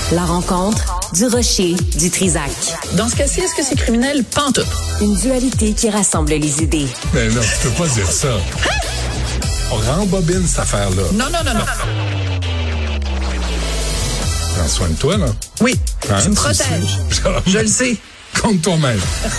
La rencontre du rocher du Trisac. Dans ce cas-ci, est-ce que c'est criminel? Pantoute. Une dualité qui rassemble les idées. Mais non, tu peux pas dire ça. On rembobine cette affaire-là. Non. Prends soin de toi, là. Oui, tu me protèges. Je le sais. Compte toi-même.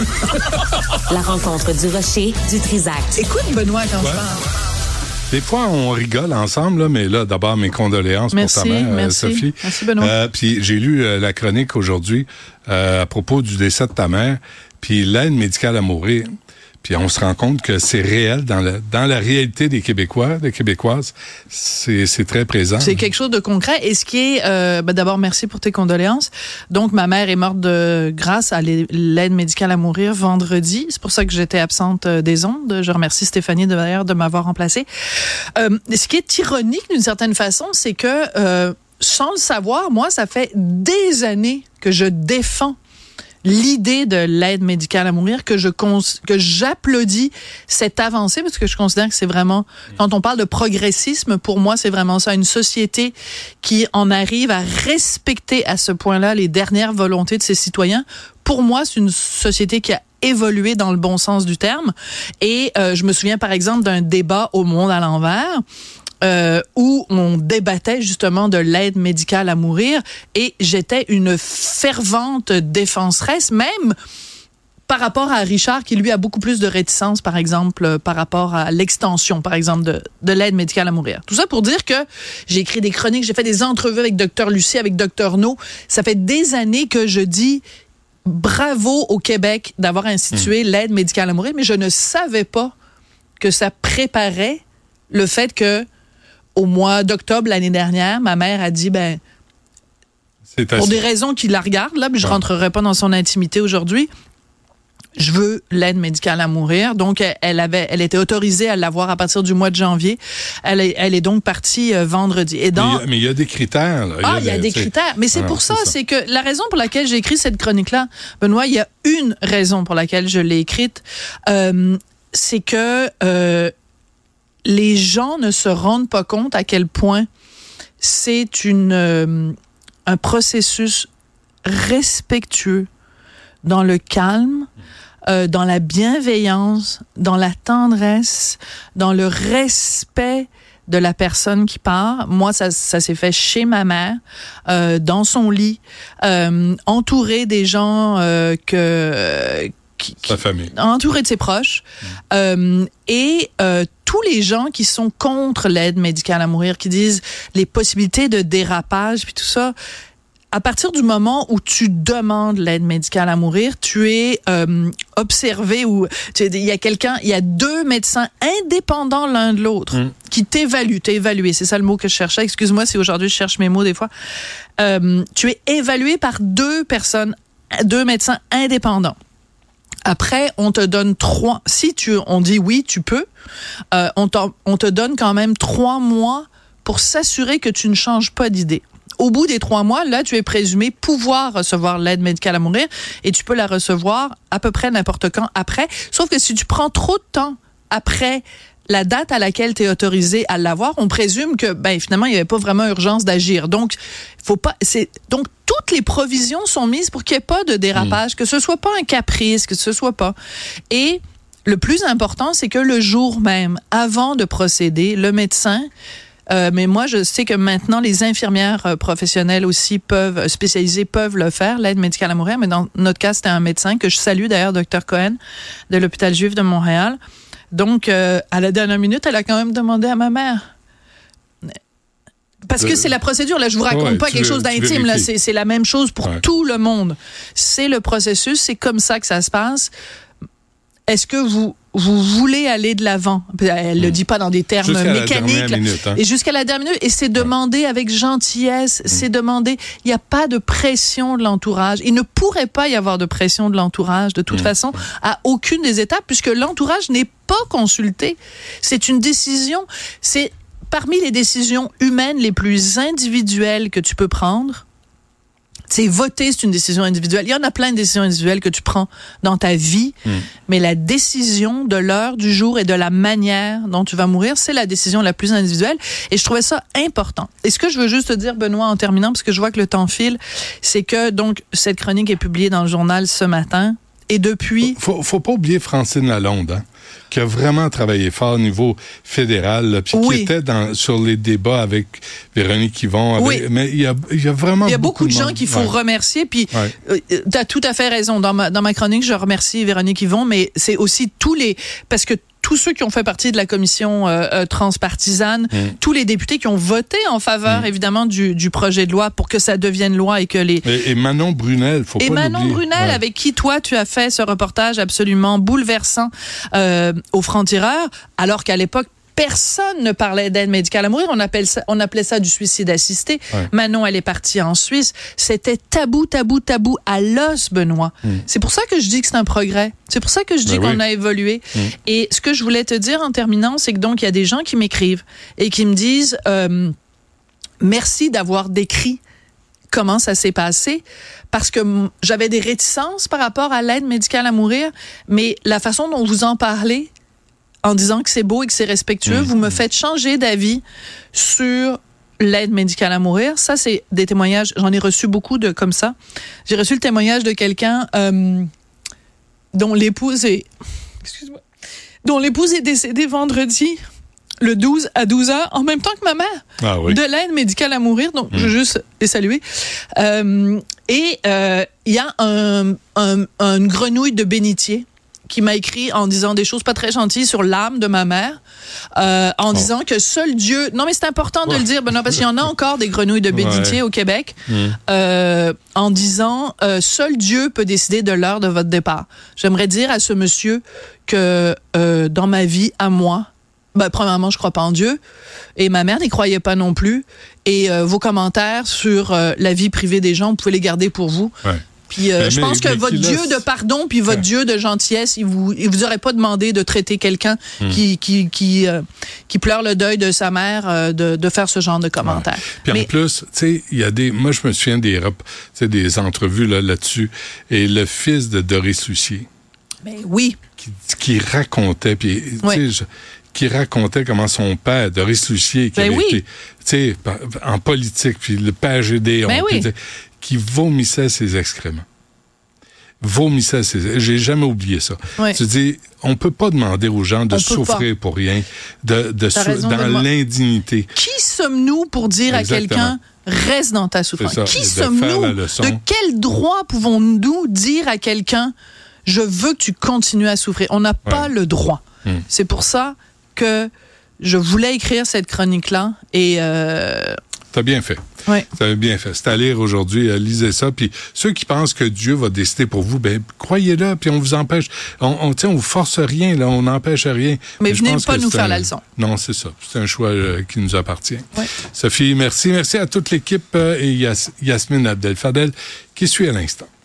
La rencontre du rocher du Trisac. Écoute, Benoît, quand je parle. Des fois, on rigole ensemble, là, mais là, d'abord, mes condoléances pour ta mère, Sophie. Merci, Benoît. Puis j'ai lu la chronique aujourd'hui à propos du décès de ta mère, puis l'aide médicale à mourir. Puis on se rend compte que c'est réel dans la réalité des Québécois, des Québécoises. C'est très présent. C'est quelque chose de concret. Et ce qui est, d'abord, merci pour tes condoléances. Donc, ma mère est morte grâce à l'aide médicale à mourir vendredi. C'est pour ça que j'étais absente des ondes. Je remercie Stéphanie d'ailleurs de m'avoir remplacée. Ce qui est ironique d'une certaine façon, c'est que sans le savoir, moi, ça fait des années que je défends l'idée de l'aide médicale à mourir, que j'applaudis cette avancée, parce que je considère que c'est vraiment, quand on parle de progressisme, pour moi, c'est vraiment ça, une société qui en arrive à respecter à ce point-là les dernières volontés de ses citoyens. Pour moi, c'est une société qui a évolué dans le bon sens du terme. Et je me souviens, par exemple, d'un débat au Monde à l'envers, où on débattait justement de l'aide médicale à mourir, et j'étais une fervente défenseresse, même par rapport à Richard, qui lui a beaucoup plus de réticence, par exemple, par rapport à l'extension, par exemple, de l'aide médicale à mourir. Tout ça pour dire que j'ai écrit des chroniques, j'ai fait des entrevues avec Dr Lucie, avec Dr No. Ça fait des années que je dis bravo au Québec d'avoir institué l'aide médicale à mourir, mais je ne savais pas que ça préparait le fait que au mois d'octobre l'année dernière, ma mère a dit, pour des raisons qui la regardent, là, mais je rentrerai pas dans son intimité aujourd'hui, je veux l'aide médicale à mourir. Donc, elle était autorisée à l'avoir à partir du mois de janvier. Elle est donc partie vendredi. Et mais il y a des critères. Là. Il y a des critères. Mais c'est pour ça, c'est que la raison pour laquelle j'ai écrit cette chronique-là, Benoît, il y a une raison pour laquelle je l'ai écrite, c'est que les gens ne se rendent pas compte à quel point c'est un processus respectueux, dans le calme, dans la bienveillance, dans la tendresse, dans le respect de la personne qui part. Moi, ça s'est fait chez ma mère, dans son lit, entourée des gens sa famille. Entouré de ses proches. Et tous les gens qui sont contre l'aide médicale à mourir, qui disent les possibilités de dérapage, puis tout ça, à partir du moment où tu demandes l'aide médicale à mourir, tu es observé, ou il y a deux médecins indépendants l'un de l'autre qui t'évaluent. T'es évalué, c'est ça le mot que je cherchais. Excuse-moi si aujourd'hui je cherche mes mots des fois. Tu es évalué par deux médecins indépendants. Après, on te donne on dit oui, tu peux, on te donne quand même 3 mois pour s'assurer que tu ne changes pas d'idée. Au bout des 3 mois, là, tu es présumé pouvoir recevoir l'aide médicale à mourir, et tu peux la recevoir à peu près n'importe quand après. Sauf que si tu prends trop de temps après la date à laquelle tu es autorisé à l'avoir, on présume que finalement il n'y avait pas vraiment urgence d'agir. Donc toutes les provisions sont mises pour qu'il n'y ait pas de dérapage, que ce soit pas un caprice, que ce soit pas. Et le plus important, c'est que le jour même, avant de procéder, le médecin, mais moi je sais que maintenant les infirmières professionnelles aussi spécialisées peuvent le faire, l'aide médicale à mourir, mais dans notre cas, c'était un médecin que je salue d'ailleurs, Dr Cohen, de l'hôpital juif de Montréal. Donc, à la dernière minute, elle a quand même demandé à ma mère. Parce que c'est la procédure. Là, je vous raconte pas quelque chose d'intime. Là, c'est la même chose pour tout le monde. C'est le processus. C'est comme ça que ça se passe. Est-ce que vous voulez aller de l'avant? Elle le dit pas dans des termes mécaniques. Et jusqu'à la dernière minute. Et c'est demandé avec gentillesse. C'est demandé. Il n'y a pas de pression de l'entourage. Il ne pourrait pas y avoir de pression de l'entourage, de toute façon, à aucune des étapes, puisque l'entourage n'est pas consulté. C'est une décision. C'est parmi les décisions humaines les plus individuelles que tu peux prendre. C'est voter, c'est une décision individuelle. Il y en a plein de décisions individuelles que tu prends dans ta vie, mais la décision de l'heure du jour et de la manière dont tu vas mourir, c'est la décision la plus individuelle. Et je trouvais ça important. Et ce que je veux juste te dire, Benoît, en terminant, parce que je vois que le temps file, c'est que donc cette chronique est publiée dans le journal ce matin. Et depuis... Faut pas oublier Francine Lalonde, hein, qui a vraiment travaillé fort au niveau fédéral, là, puis qui était sur les débats avec Véronique Yvon. Mais il y a vraiment beaucoup de gens qu'il faut remercier. Puis tu as tout à fait raison. Dans ma chronique, je remercie Véronique Yvon, mais c'est aussi parce que tous ceux qui ont fait partie de la commission transpartisane, tous les députés qui ont voté en faveur, évidemment, du projet de loi pour que ça devienne loi et que les... Et Manon Brunel, faut pas l'oublier. Et Manon Brunel, avec qui, toi, tu as fait ce reportage absolument bouleversant au Franc-Tireur, alors qu'à l'époque, personne ne parlait d'aide médicale à mourir. On appelait ça du suicide assisté. Ouais. Manon, elle est partie en Suisse. C'était tabou à l'os, Benoît. C'est pour ça que je dis que c'est un progrès. C'est pour ça que je dis qu'on a évolué. Et ce que je voulais te dire en terminant, c'est que donc, il y a des gens qui m'écrivent et qui me disent merci d'avoir décrit comment ça s'est passé, parce que j'avais des réticences par rapport à l'aide médicale à mourir, mais la façon dont vous en parlez, en disant que c'est beau et que c'est respectueux, vous me faites changer d'avis sur l'aide médicale à mourir. Ça, c'est des témoignages, j'en ai reçu beaucoup de comme ça. J'ai reçu le témoignage de quelqu'un dont l'épouse est décédée vendredi, le 12 à 12 heures, en même temps que ma mère, de l'aide médicale à mourir. Donc, je veux juste les saluer. Et il y a une grenouille de bénitier qui m'a écrit en disant des choses pas très gentilles sur l'âme de ma mère, en disant que seul Dieu... Non, mais c'est important de le dire, Benoît, parce qu'il y en a encore des grenouilles de bénitier au Québec, en disant seul Dieu peut décider de l'heure de votre départ. J'aimerais dire à ce monsieur que dans ma vie, à moi, premièrement, je crois pas en Dieu, et ma mère n'y croyait pas non plus, et vos commentaires sur la vie privée des gens, vous pouvez les garder pour vous. Ouais. Puis je pense que votre Dieu de pardon puis votre Dieu de gentillesse, il vous aurait pas demandé de traiter quelqu'un qui pleure le deuil de sa mère de faire ce genre de commentaires. Puis en plus, tu sais, il y a moi je me souviens des entrevues là-dessus, et le fils de Doris Lucier. Mais oui. Qui racontait, puis qui racontait comment son père, Doris Lucier, qui avait été, tu sais, en politique, puis le père Gédéon, qui vomissait ses excréments. J'ai jamais oublié ça. Oui. Tu dis, on peut pas demander aux gens de souffrir pour rien, dans l'indignité. Qui sommes-nous pour dire à quelqu'un, reste dans ta souffrance? Qui sommes-nous? De quel droit pouvons-nous dire à quelqu'un, je veux que tu continues à souffrir? On n'a pas le droit. C'est pour ça que je voulais écrire cette chronique-là et... T'as bien fait. Oui. T'as bien fait. C'est à lire aujourd'hui. Lisez ça. Puis ceux qui pensent que Dieu va décider pour vous, croyez-le. Puis on vous empêche. On vous force rien. Là, on n'empêche rien. Mais venez pas nous faire la leçon. Non, c'est ça. C'est un choix qui nous appartient. Oui. Sophie, merci. Merci à toute l'équipe et Yasmine Abdel-Fadel qui suit à l'instant.